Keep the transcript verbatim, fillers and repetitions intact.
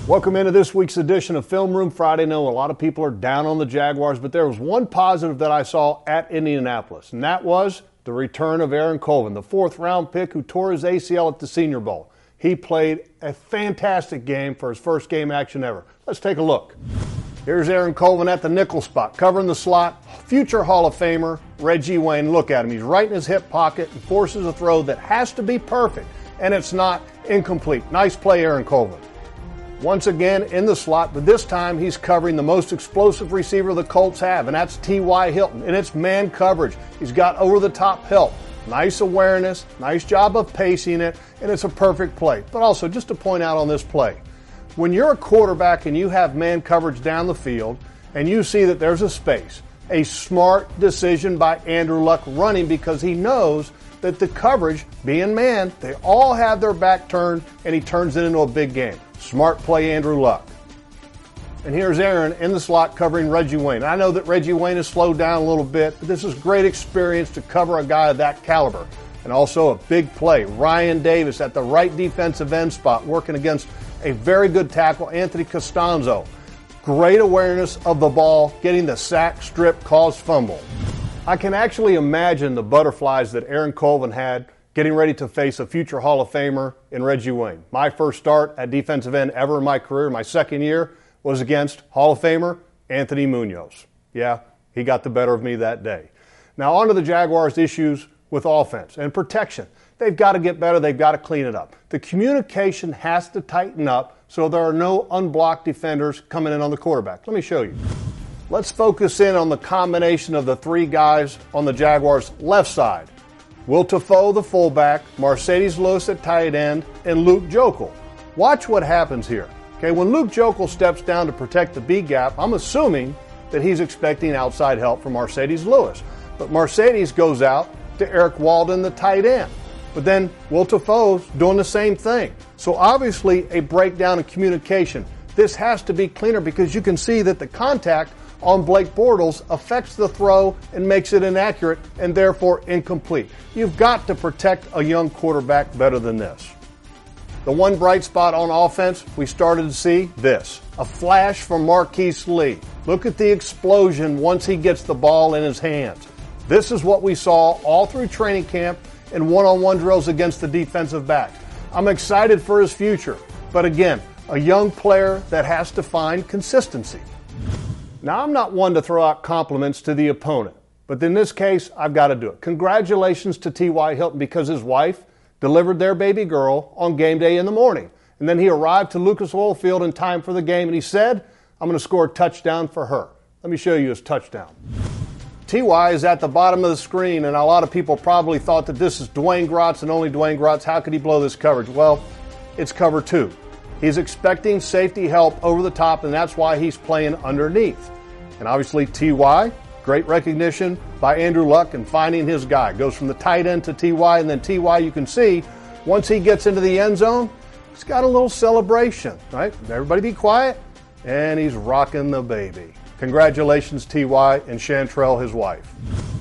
Welcome into this week's edition of Film Room Friday. I know a lot of people are down on the Jaguars, but there was one positive that I saw at Indianapolis, and that was the return of Aaron Colvin, the fourth round pick who tore his A C L at the Senior Bowl. He played a fantastic game for his first game action ever. Let's take a look. Here's Aaron Colvin at the nickel spot, covering the slot. Future Hall of Famer Reggie Wayne. Look at him. He's right in his hip pocket and forces a throw that has to be perfect, and it's not incomplete. Nice play, Aaron Colvin. Once again in the slot, but this time he's covering the most explosive receiver the Colts have, and that's T Y. Hilton. And it's man coverage. He's got over-the-top help. Nice awareness, nice job of pacing it, and it's a perfect play. But also, just to point out on this play, when you're a quarterback and you have man coverage down the field, and you see that there's a space, a smart decision by Andrew Luck running because he knows that the coverage, being man, they all have their back turned, and he turns it into a big game. Smart play, Andrew Luck. And here's Aaron in the slot covering Reggie Wayne. I know that Reggie Wayne has slowed down a little bit, but this is great experience to cover a guy of that caliber. And also a big play. Ryan Davis at the right defensive end spot working against a very good tackle, Anthony Costanzo. Great awareness of the ball, getting the sack, strip, caused fumble. I can actually imagine the butterflies that Aaron Colvin had getting ready to face a future Hall of Famer in Reggie Wayne. My first start at defensive end ever in my career, my second year, was against Hall of Famer Anthony Munoz. Yeah, he got the better of me that day. Now on to the Jaguars' issues with offense and protection. They've got to get better. They've got to clean it up. The communication has to tighten up so there are no unblocked defenders coming in on the quarterback. Let me show you. Let's focus in on the combination of the three guys on the Jaguars' left side. Will Tafo, the fullback, Marcedes Lewis at tight end, and Luke Joeckel. Watch what happens here. Okay, when Luke Joeckel steps down to protect the B gap, I'm assuming that he's expecting outside help from Marcedes Lewis. But Marcedes goes out to Eric Walden, the tight end. But then Will Tafo's doing the same thing. So obviously a breakdown in communication. This has to be cleaner because you can see that the contact on Blake Bortles affects the throw and makes it inaccurate and therefore incomplete. You've got to protect a young quarterback better than this. The one bright spot on offense, we started to see this. A flash from Marquise Lee. Look at the explosion once he gets the ball in his hands. This is what we saw all through training camp and one-on-one drills against the defensive back. I'm excited for his future, but again, a young player that has to find consistency. Now, I'm not one to throw out compliments to the opponent, but in this case, I've got to do it. Congratulations to T Y. Hilton because his wife delivered their baby girl on game day in the morning. And then he arrived to Lucas Oil Field in time for the game, and he said, I'm going to score a touchdown for her. Let me show you his touchdown. T Y is at the bottom of the screen, and a lot of people probably thought that this is Dwayne Gratz and only Dwayne Gratz. How could he blow this coverage? Well, it's cover two. He's expecting safety help over the top, and that's why he's playing underneath. And obviously T Y, great recognition by Andrew Luck and finding his guy. Goes from the tight end to T Y, and then T Y, you can see, once he gets into the end zone, he's got a little celebration, right? Everybody be quiet. And he's rocking the baby. Congratulations, T Y and Chantrell, his wife.